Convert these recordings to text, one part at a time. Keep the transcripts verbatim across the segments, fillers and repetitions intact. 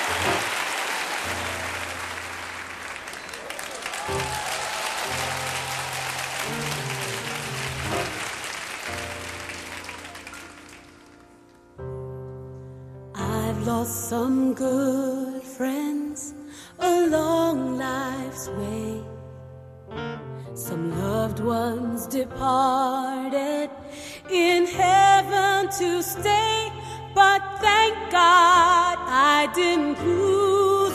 I've lost some good friends along life's way. Some loved ones departed in heaven to stay. But thank God I didn't lose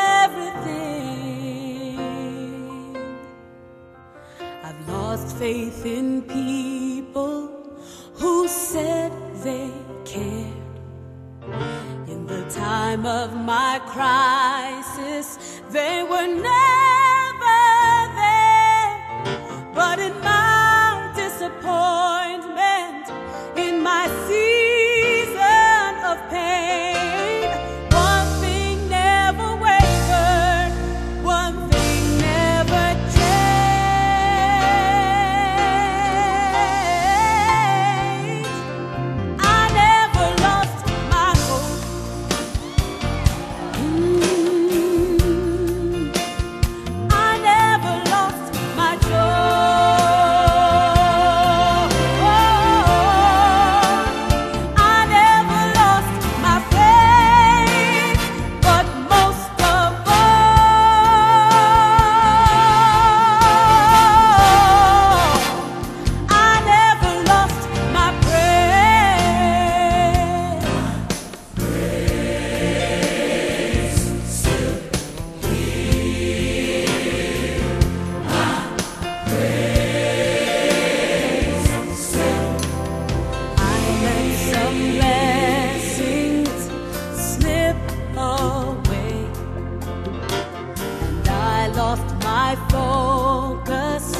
everything. I've lost faith in people who said they cared. In the time of my crisis, they were never there. But in my disappointment, in my season of pain, one thing never wavered, one thing never changed. I never lost my hope. Mm. I never lost my joy. I never lost my faith. But most of all, I never lost my praise. I let some blessings slip away, and I lost my focus